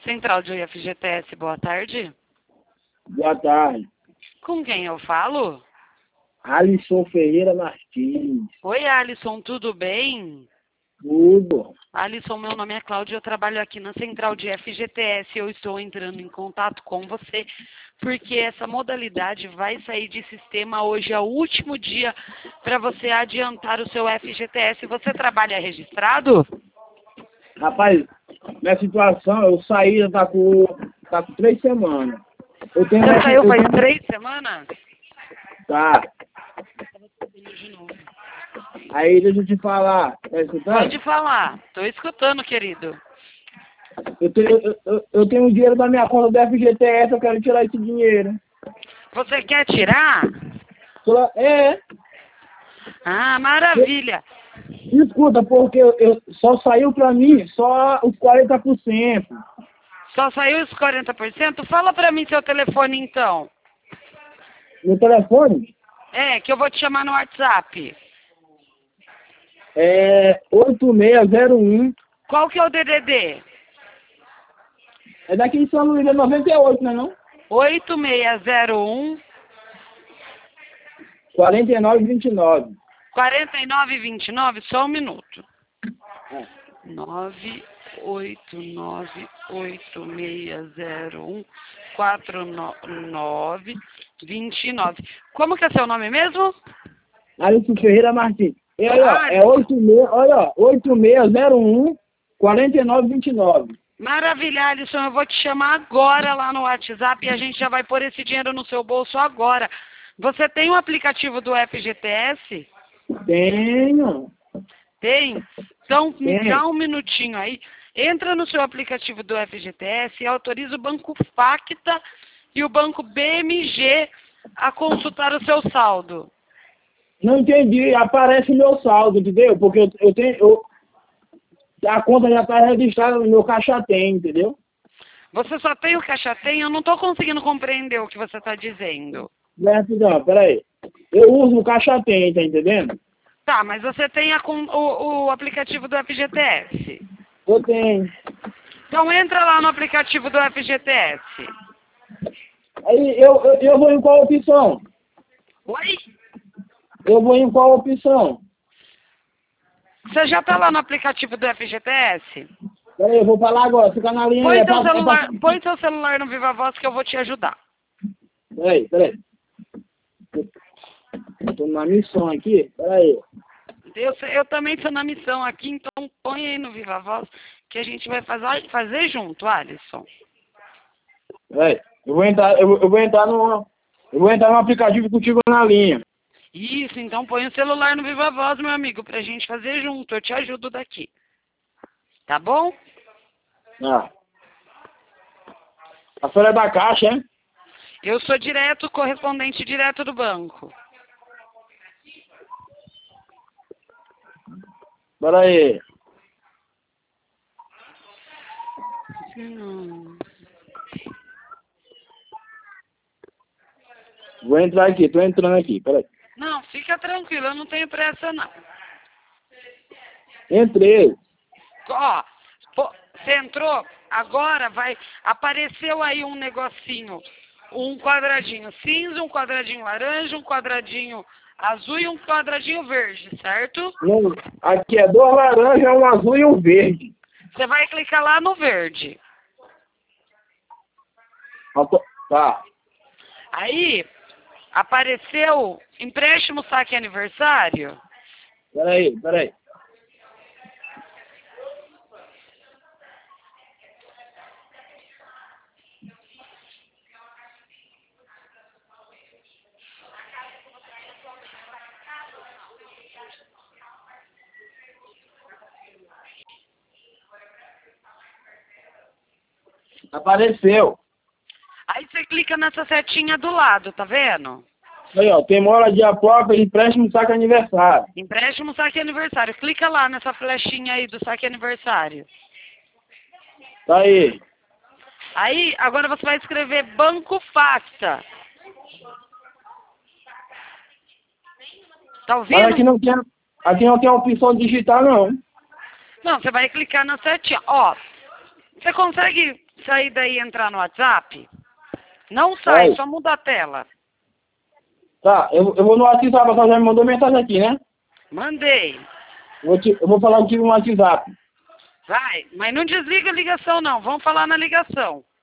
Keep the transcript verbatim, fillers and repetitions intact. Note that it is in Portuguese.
Central de F G T S, boa tarde. Boa tarde. Com quem eu falo? Alisson Ferreira Martins. Oi, Alisson, tudo bem? Tudo. Alisson, meu nome é Cláudia, eu trabalho aqui na Central de F G T S. Eu estou entrando em contato com você porque essa modalidade vai sair de sistema hoje, é o último dia para você adiantar o seu F G T S. Você trabalha registrado? Rapaz, minha situação, eu saí, já tá com, tá com três semanas. Eu tenho, Você saiu eu faz tenho- três semanas? Tá. Aí deixa eu te falar, tá escutando? Pode falar, estou escutando, querido. Eu tenho, eu, eu, eu tenho dinheiro da minha conta do F G T S, eu quero tirar esse dinheiro. Você quer tirar? Só- É, Ah, maravilha. escuta, porque eu, eu- só saiu pra mim só os quarenta por cento. Só saiu os quarenta por cento? Fala pra mim seu telefone então. Meu telefone É, que eu vou te chamar no WhatsApp. é oito seis zero um. Qual que é o D D D? É daqui em São Luís, é noventa e oito, não é não? oito seis zero um, quarenta e nove vinte e nove. quarenta e nove vinte e nove, só um minuto. nove oito nove oito seis zero um quatro nove vinte e nove. Como que é seu nome mesmo? Alisson Ferreira Martins. E aí, ó, Ah, é oito seis, olha, ó, oito seis zero um, quarenta e nove vinte e nove. Maravilha, Alisson, eu vou te chamar agora lá no WhatsApp e a gente já vai pôr esse dinheiro no seu bolso agora. Você tem o aplicativo do F G T S? Tenho. Tem? Então me Tem. dá um minutinho aí. Entra no seu aplicativo do F G T S e autoriza o Banco Facta e o Banco B M G a consultar o seu saldo. Não entendi, aparece meu saldo, entendeu? Porque eu, eu tenho, eu, a conta já está registrada no meu caixa tem, entendeu? Você só tem o Caixa Tem? Eu não estou conseguindo compreender o que você está dizendo. Não, peraí. Eu uso o caixa tem, tá entendendo? Tá, mas você tem a con- o, o aplicativo do F G T S. Eu tenho. Então entra lá no aplicativo do F G T S. Aí eu, eu, eu vou em qual opção? Oi? Eu vou em qual opção? Você já está lá no aplicativo do F G T S? Peraí, eu vou falar agora, fica na linha aí. Põe é seu pra- é celular, pra- põe seu celular no Viva Voz que eu vou te ajudar. Peraí, peraí. Eu tô numa missão aqui, peraí. Eu, sei- eu também estou na missão aqui, então põe aí no Viva Voz que a gente vai fazer, fazer junto, Alisson. Peraí. Eu vou entrar, eu, vou- eu vou entrar no. Eu vou entrar no aplicativo contigo na linha. Isso, então põe o celular no Viva Voz, meu amigo, pra gente fazer junto. Eu te ajudo daqui. Tá bom? Ah. A folha da caixa, hein? Eu sou direto, correspondente direto do banco. Peraí. Hum. Vou entrar aqui, tô entrando aqui, peraí. Não, fica tranquilo, eu não tenho pressa não. Entrei. Ó, pô, você entrou, agora vai, apareceu aí um negocinho, um quadradinho cinza, um quadradinho laranja, um quadradinho azul e um quadradinho verde, certo? Não, aqui é dois laranjas, um azul e um verde. Você vai clicar lá no verde. Auto- Tá. Aí, apareceu empréstimo saque aniversário. Peraí, peraí. Apareceu. Aí você clica nessa setinha do lado, tá vendo? Aí, ó, tem moradia própria, empréstimo, saque aniversário. Empréstimo saque aniversário. Clica lá nessa flechinha aí do saque aniversário. Tá aí. Aí, agora você vai escrever Banco Facta. Tá Mas ouvindo? aqui não tem, aqui não tem a opção digital, não. Não, você vai clicar na setinha. Ó, você consegue sair daí e entrar no WhatsApp? Não sai, Oi. só muda a tela. Tá, eu, eu vou no WhatsApp, a senhora já me mandou mensagem aqui, né? Mandei. Eu vou, te, eu vou falar contigo no WhatsApp. Vai, mas não desliga a ligação não, vamos falar na ligação.